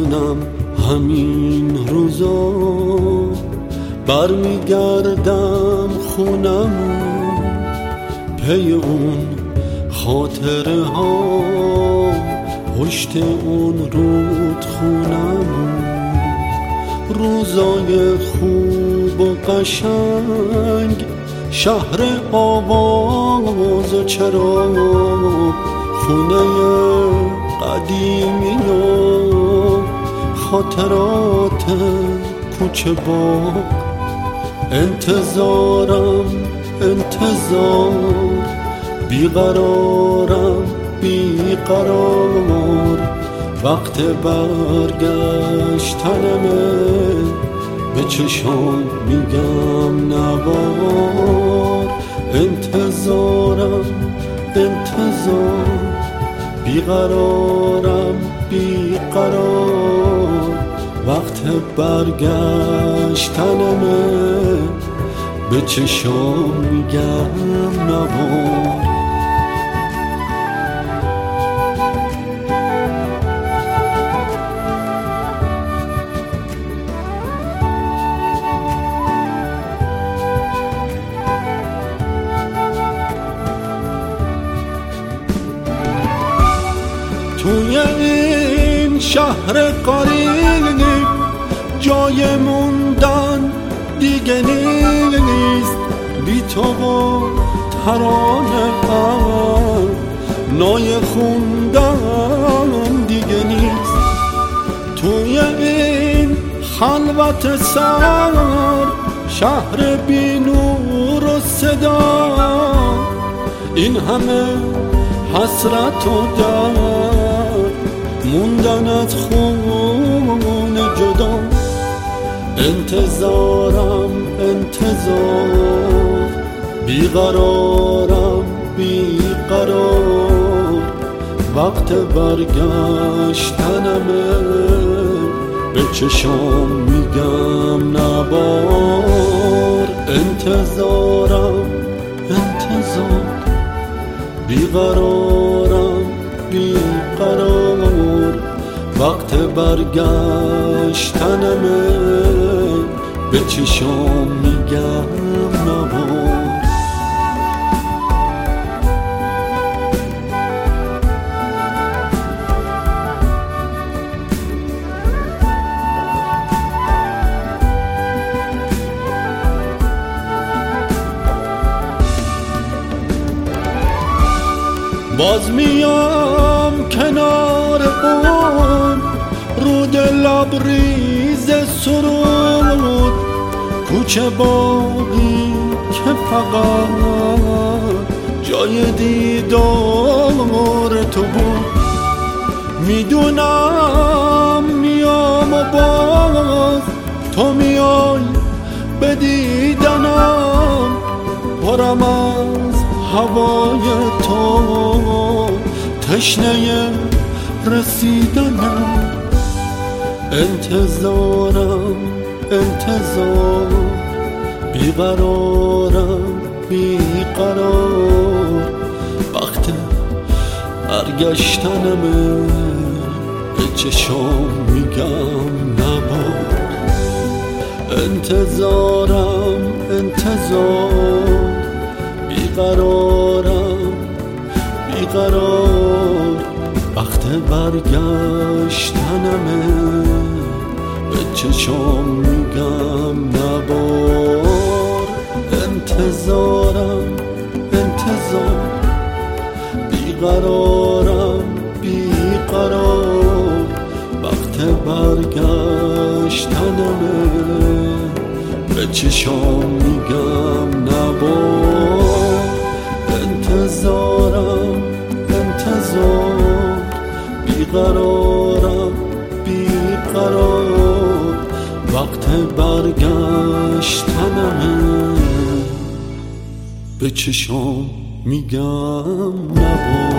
میدونم همین روزا برمیگردم خونمون، پی اون خاطره ها پشت اون رودخونمون، روزای خوب و قشنگ، شهر آواز و چراغ، خونه قدیمی و خاطرات کوچه باغ. انتظارم انتظار، بیقرارم بیقرار، وقت برگشتنمه، به چشام میگم نبار. انتظارم انتظار، بیقرارم بیقرار، وقت برگشتنمه، به چشام میگم نبار. توی این شهر غریب جای موندن دیگه نیست، بی تو و ترانه هم نای خوندن دیگه نیست. توی این خلوت سر، شهر بی نور و صدا، این همه حسرت و درد، موندن از خون جدا. انتظارم انتظار، بیقرارم بیقرار، وقت برگشتنمه، به چشام میگم نبار. انتظارم انتظار، بیقرارم بیقرار، وقت برگشتنمه، به چشام میگم نبار. باز میام کنار اون رود لبریز سرود، کوچه باقی که فقط جای دیدار تو بود. میدونم میام و باز تو میای به دیدنم، پرم از هوای تو، تشنه رسیدنم. انتظارم انتظار، بیقرارم بیقرار، وقت برگشتنمه، به چشام میگم نبار. انتظارم انتظار، بیقرارم بیقرار، وقت برگشتنمه، به چشام میگم نبار. انتظارم انتظار، بیقرارم بیقرار، وقت برگشتنمه، به چشام میگم نبار. انتظارم انتظار، بیقرارم بیقرار، وقت برگشتنمه، به چشام میگم نبار.